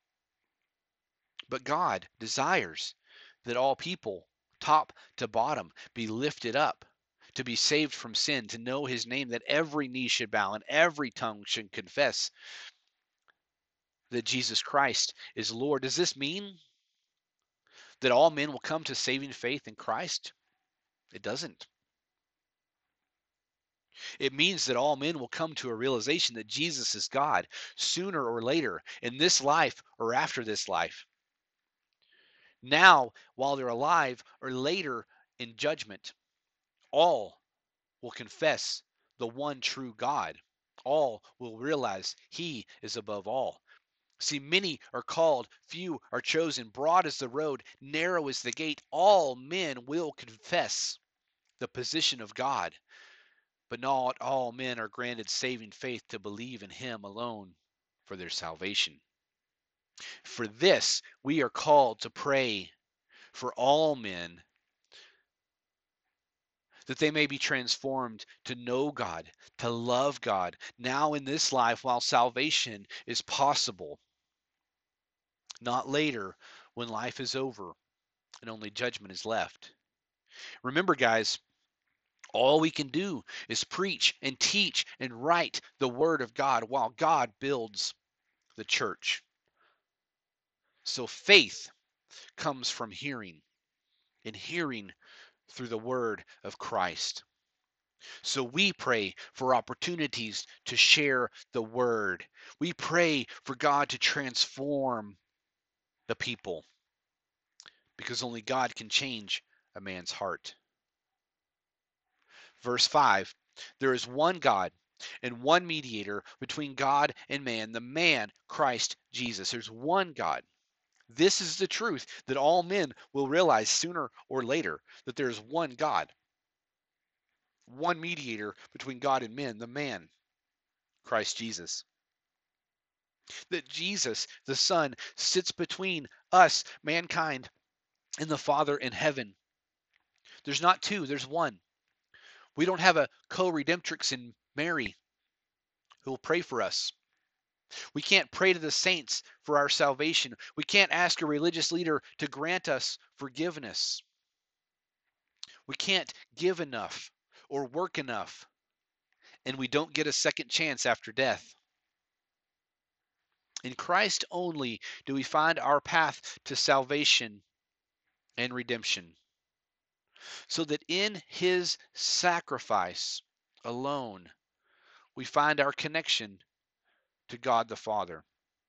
But God desires that all people, top to bottom, be lifted up, to be saved from sin, to know his name, that every knee should bow and every tongue should confess that Jesus Christ is Lord. Does this mean that all men will come to saving faith in Christ? It doesn't. It means that all men will come to a realization that Jesus is God sooner or later, in this life or after this life. Now, while they're alive, or later in judgment, all will confess the one true God. All will realize he is above all. See, many are called, few are chosen. Broad is the road, narrow is the gate. All men will confess the position of God, but not all men are granted saving faith to believe in him alone for their salvation. For this, we are called to pray for all men, that they may be transformed to know God, to love God, now in this life while salvation is possible, not later when life is over and only judgment is left. Remember, guys, all we can do is preach and teach and write the word of God while God builds the church. So faith comes from hearing, and hearing through the word of Christ. So we pray for opportunities to share the word. We pray for God to transform the people, because only God can change a man's heart. Verse five, there is one God and one mediator between God and man, the man, Christ Jesus. There's one God. This is the truth that all men will realize sooner or later, that there is one God, one mediator between God and men, the man, Christ Jesus. That Jesus, the Son, sits between us, mankind, and the Father in heaven. There's not two, there's one. We don't have a co-redemptrix in Mary who will pray for us. We can't pray to the saints for our salvation. We can't ask a religious leader to grant us forgiveness. We can't give enough or work enough, and we don't get a second chance after death. In Christ only do we find our path to salvation and redemption, so that in his sacrifice alone we find our connection to God the Father.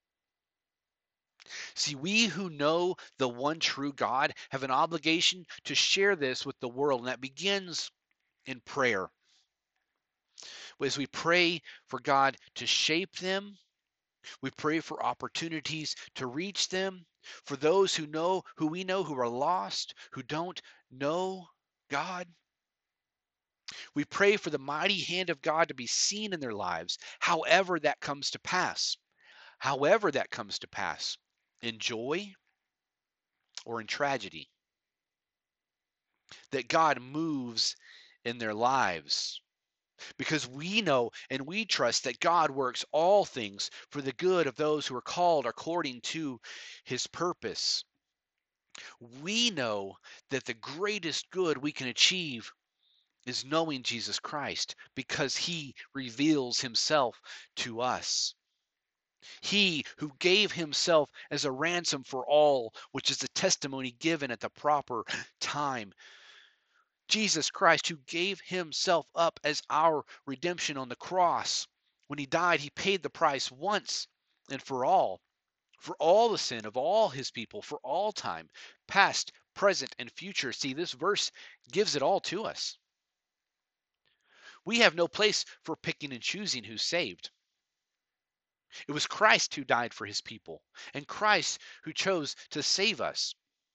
See, we who know the one true God have an obligation to share this with the world, and that begins in prayer. As we pray for God to shape them, we pray for opportunities to reach them, for those who know, who we know who are lost, who don't know God. We pray for the mighty hand of God to be seen in their lives, however that comes to pass. However that comes to pass, in joy or in tragedy. That God moves in their lives. Because we know and we trust that God works all things for the good of those who are called according to his purpose. We know that the greatest good we can achieve is knowing Jesus Christ, because he reveals himself to us. He who gave himself as a ransom for all, which is the testimony given at the proper time. Jesus Christ, who gave himself up as our redemption on the cross. When he died, he paid the price once and for all, for all the sin of all his people, for all time, past, present, and future. See, this verse gives it all to us. We have no place for picking and choosing who's saved. It was Christ who died for his people, and Christ who chose to save us.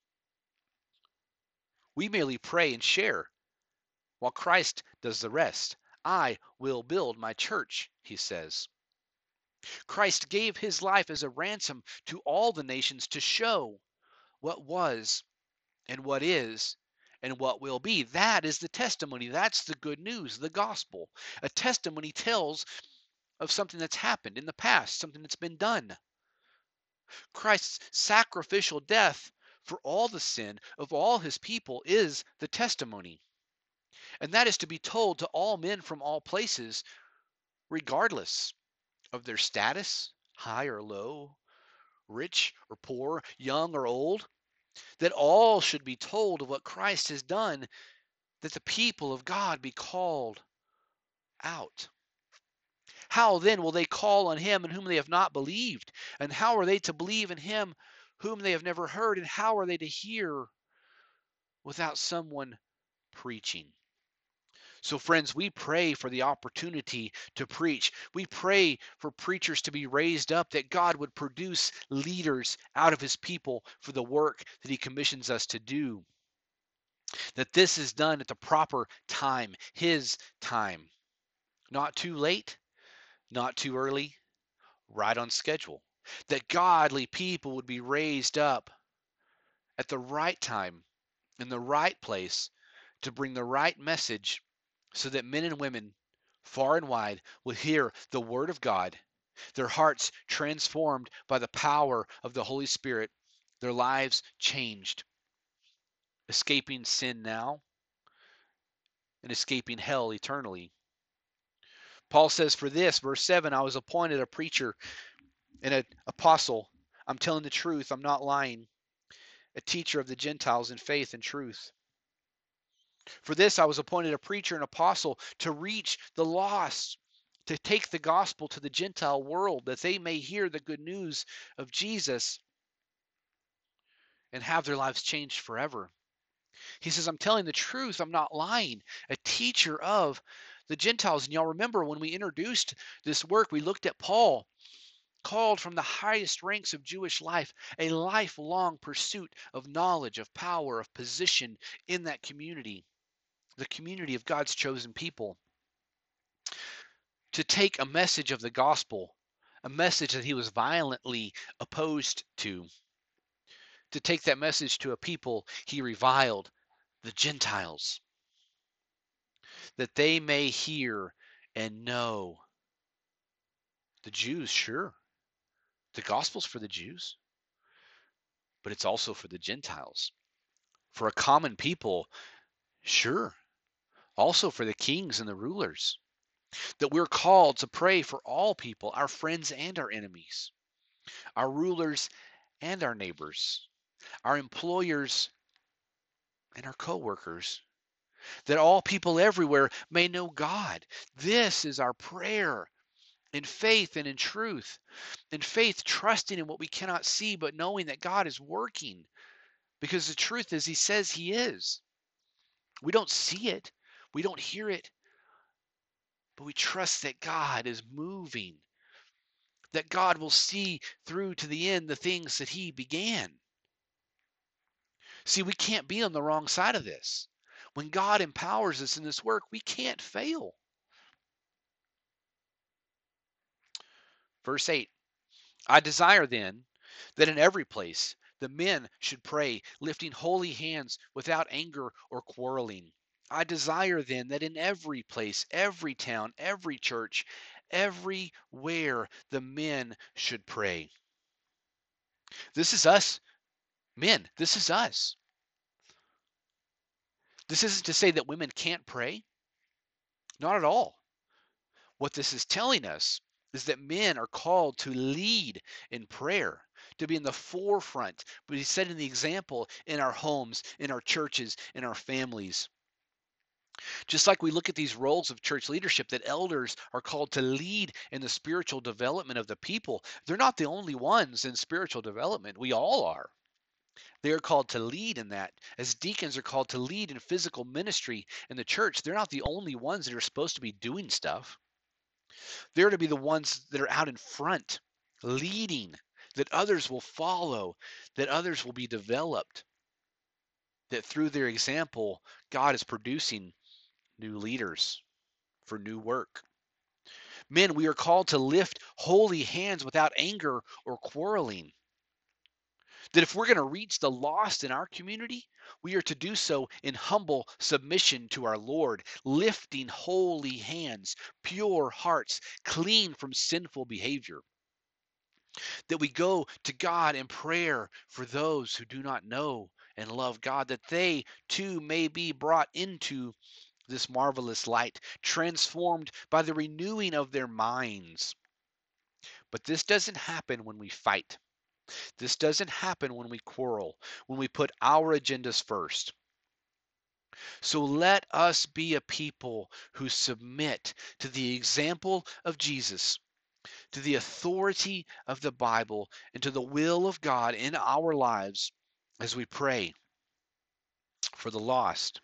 We merely pray and share, while Christ does the rest. I will build my church, he says. Christ gave his life as a ransom to all the nations to show what was and what is and what will be. That is the testimony. That's the good news, the gospel. A testimony tells of something that's happened in the past, something that's been done. Christ's sacrificial death for all the sin of all his people is the testimony. And that is to be told to all men from all places, regardless of their status, high or low, rich or poor, young or old, that all should be told of what Christ has done, that the people of God be called out. How then will they call on him in whom they have not believed? And how are they to believe in him whom they have never heard? And how are they to hear without someone preaching? So, friends, we pray for the opportunity to preach. We pray for preachers to be raised up, that God would produce leaders out of his people for the work that he commissions us to do. That this is done at the proper time, his time. Not too late, not too early, right on schedule, that godly people would be raised up at the right time, in the right place, to bring the right message so that men and women far and wide will hear the word of God, their hearts transformed by the power of the Holy Spirit, their lives changed, escaping sin now and escaping hell eternally. Paul says, for this, verse seven, I was appointed a preacher and an apostle. I'm telling the truth, I'm not lying. A teacher of the Gentiles in faith and truth. For this I was appointed a preacher and apostle, to reach the lost, to take the gospel to the Gentile world, that they may hear the good news of Jesus and have their lives changed forever. He says, I'm telling the truth, I'm not lying. A teacher of the Gentiles. And y'all remember when we introduced this work, we looked at Paul, called from the highest ranks of Jewish life, a lifelong pursuit of knowledge, of power, of position in that community, the community of God's chosen people, to take a message of the gospel, a message that he was violently opposed to, to take that message to a people he reviled, the Gentiles, that they may hear and know. The Jews, sure, the gospel's for the Jews, but it's also for the Gentiles. For a common people, sure, also for the kings and the rulers. That we're called to pray for all people, our friends and our enemies, our rulers and our neighbors, our employers and our co-workers, that all people everywhere may know God. This is our prayer in faith and in truth. In faith, trusting in what we cannot see, but knowing that God is working, because the truth is, he says he is. We don't see it, we don't hear it, but we trust that God is moving, that God will see through to the end the things that he began. See, we can't be on the wrong side of this. When God empowers us in this work, we can't fail. Verse eight, I desire then that in every place the men should pray, lifting holy hands without anger or quarreling. I desire then that in every place, every town, every church, everywhere the men should pray. This is us, men. This is us. This isn't to say that women can't pray. Not at all. What this is telling us is that men are called to lead in prayer, to be in the forefront, but he said in the example in our homes, in our churches, in our families. Just like we look at these roles of church leadership, that elders are called to lead in the spiritual development of the people. They're not the only ones in spiritual development. We all are. They are called to lead in that. As deacons are called to lead in physical ministry in the church, they're not the only ones that are supposed to be doing stuff. They're to be the ones that are out in front, leading, that others will follow, that others will be developed, that through their example, God is producing new leaders for new work. Men, we are called to lift holy hands without anger or quarreling. That if we're going to reach the lost in our community, we are to do so in humble submission to our Lord, lifting holy hands, pure hearts, clean from sinful behavior. That we go to God in prayer for those who do not know and love God, that they too may be brought into this marvelous light, transformed by the renewing of their minds. But this doesn't happen when we fight. This doesn't happen when we quarrel, when we put our agendas first. So let us be a people who submit to the example of Jesus, to the authority of the Bible, and to the will of God in our lives as we pray for the lost.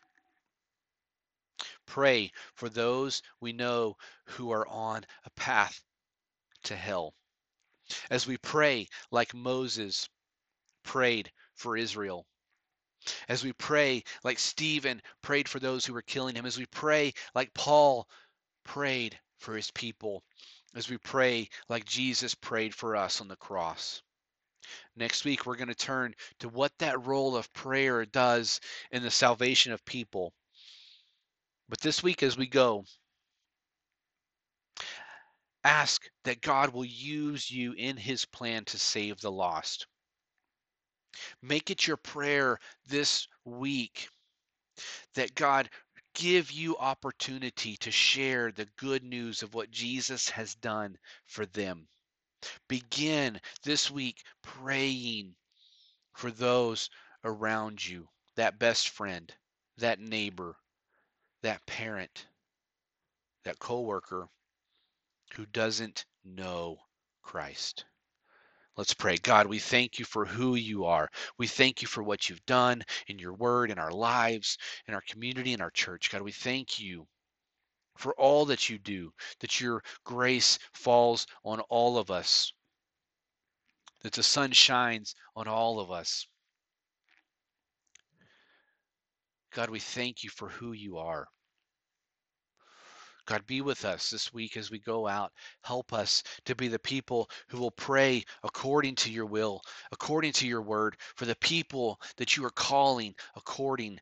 Pray for those we know who are on a path to hell. As we pray like Moses prayed for Israel. As we pray like Stephen prayed for those who were killing him. As we pray like Paul prayed for his people. as we pray like Jesus prayed for us on the cross. Next week, we're going to turn to what that role of prayer does in the salvation of people. But this week, as we go, ask that God will use you in his plan to save the lost. Make it your prayer this week that God give you opportunity to share the good news of what Jesus has done for them. Begin this week praying for those around you, that best friend, that neighbor, that parent, that coworker who doesn't know Christ. Let's pray. God, we thank you for who you are. We thank you for what you've done in your word, in our lives, in our community, in our church. God, we thank you for all that you do, that your grace falls on all of us, that the sun shines on all of us. God, we thank you for who you are. God, be with us this week as we go out. Help us to be the people who will pray according to your will, according to your word, for the people that you are calling according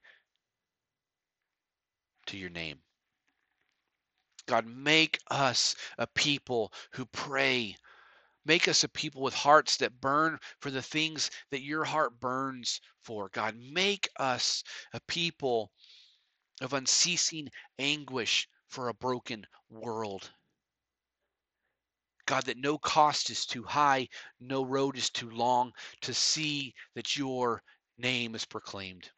to your name. God, make us a people who pray. Make us a people with hearts that burn for the things that your heart burns for. God, make us a people of unceasing anguish for a broken world. God, that no cost is too high, no road is too long to see that your name is proclaimed.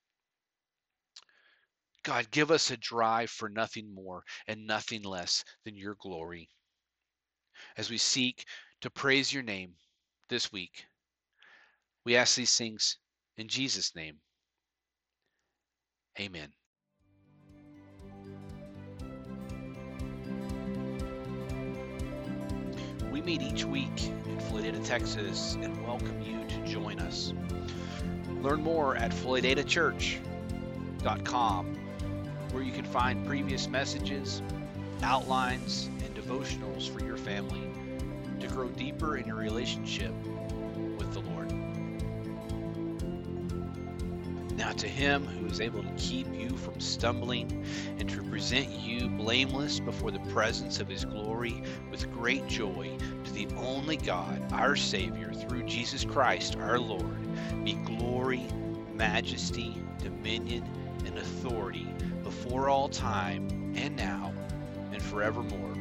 God, give us a drive for nothing more and nothing less than your glory. As we seek to praise your name this week, we ask these things in Jesus' name. Amen. We meet each week in Floydada, Texas, and welcome you to join us. Learn more at floydada church dot com, where you can find previous messages, outlines, and devotionals for your family to grow deeper in your relationship with the Lord. Now to him who is able to keep you from stumbling and to present you blameless before the presence of his glory with great joy, to the only God, our Savior, through Jesus Christ our Lord, be glory, majesty, dominion, and authority before all time and now and forevermore.